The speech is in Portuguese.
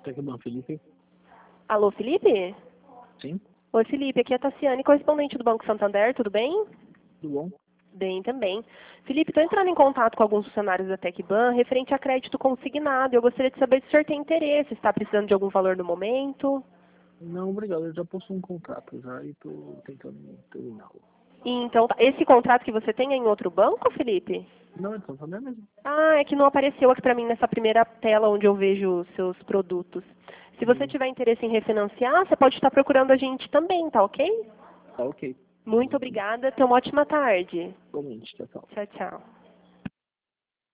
Tecban, Felipe? Alô, Felipe? Sim, Oi, Felipe, aqui é a Tassiane, correspondente do Banco Santander, tudo bem? tudo bom? Bem também. Felipe, estou entrando em contato com alguns funcionários da Tecban referente a crédito consignado. Eu gostaria de saber se o senhor tem interesse, está precisando de algum valor no momento. Não, obrigado, eu já possuo um contrato já e estou tentando terminá-lo. E então, esse contrato que você tem é em outro banco, Felipe? Não, então também é mesmo. Ah, é que não apareceu aqui para mim nessa primeira tela onde eu vejo os seus produtos. Se você tiver interesse em refinanciar, você pode estar procurando a gente também, tá ok? Tá ok. Muito obrigada, tenha uma ótima tarde. Igualmente, tchau, tchau. Tchau, tchau.